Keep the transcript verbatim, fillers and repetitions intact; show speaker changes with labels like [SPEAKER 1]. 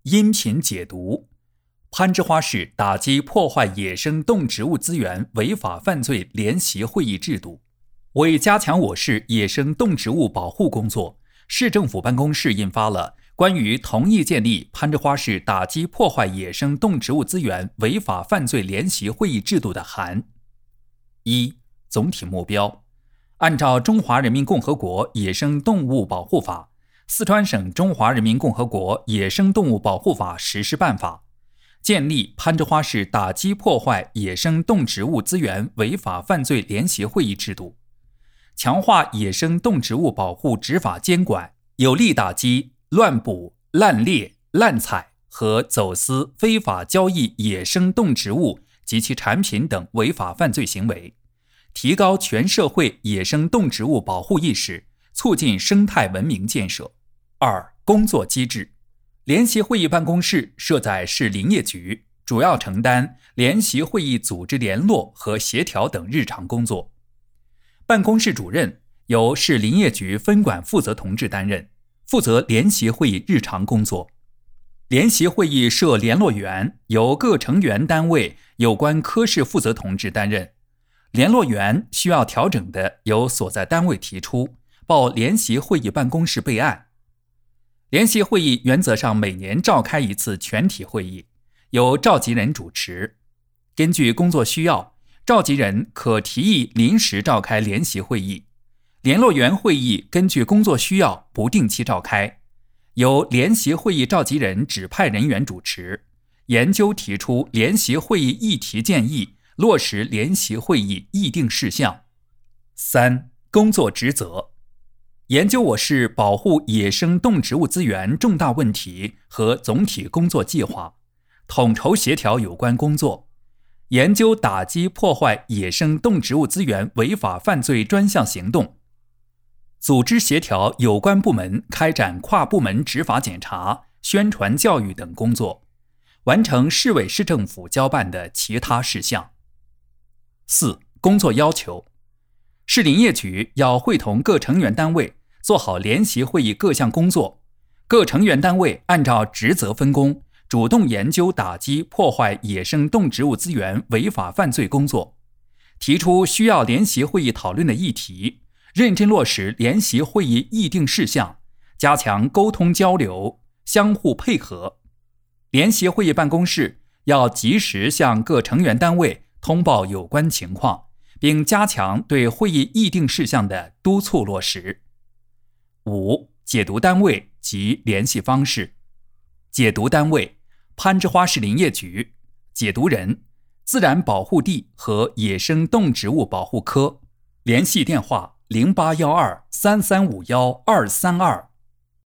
[SPEAKER 1] 音频解读：攀枝花市打击破坏野生动植物资源违法犯罪联席会议制度。为加强我市野生动植物保护工作，市政府办公室印发了关于同意建立攀枝花市打击破坏野生动植物资源违法犯罪联席会议制度的函。一、总体目标：按照《中华人民共和国野生动物保护法》、四川省中华人民共和国野生动物保护法实施办法，建立攀枝花市打击破坏野生动植物资源违法犯罪联席会议制度，强化野生动植物保护执法监管，有力打击乱捕、滥猎、滥采和走私、非法交易野生动植物及其产品等违法犯罪行为，提高全社会野生动植物保护意识，促进生态文明建设。二、工作机制：联席会议办公室设在市林业局，主要承担联席会议组织联络和协调等日常工作。办公室主任由市林业局分管负责同志担任，负责联席会议日常工作。联席会议设联络员，由各成员单位有关科室负责同志担任。联络员需要调整的，由所在单位提出，报联席会议办公室备案。联席会议原则上每年召开一次全体会议，由召集人主持。根据工作需要，召集人可提议临时召开联席会议。联络员会议根据工作需要不定期召开，由联席会议召集人指派人员主持，研究提出联席会议议题建议，落实联席会议议定事项。三、工作职责：研究我市保护野生动植物资源重大问题和总体工作计划，统筹协调有关工作，研究打击破坏野生动植物资源违法犯罪专项行动，组织协调有关部门开展跨部门执法检查、宣传教育等工作，完成市委市政府交办的其他事项。四、工作要求：市林业局要会同各成员单位做好联席会议各项工作，各成员单位按照职责分工，主动研究打击破坏野生动植物资源违法犯罪工作，提出需要联席会议讨论的议题，认真落实联席会议议定事项，加强沟通交流，相互配合。联席会议办公室要及时向各成员单位通报有关情况，并加强对会议议定事项的督促落实。五、解读单位及联系方式：解读单位攀枝花市林业局，解读人自然保护地和野生动植物保护科，联系电话零八一二三三五一二三二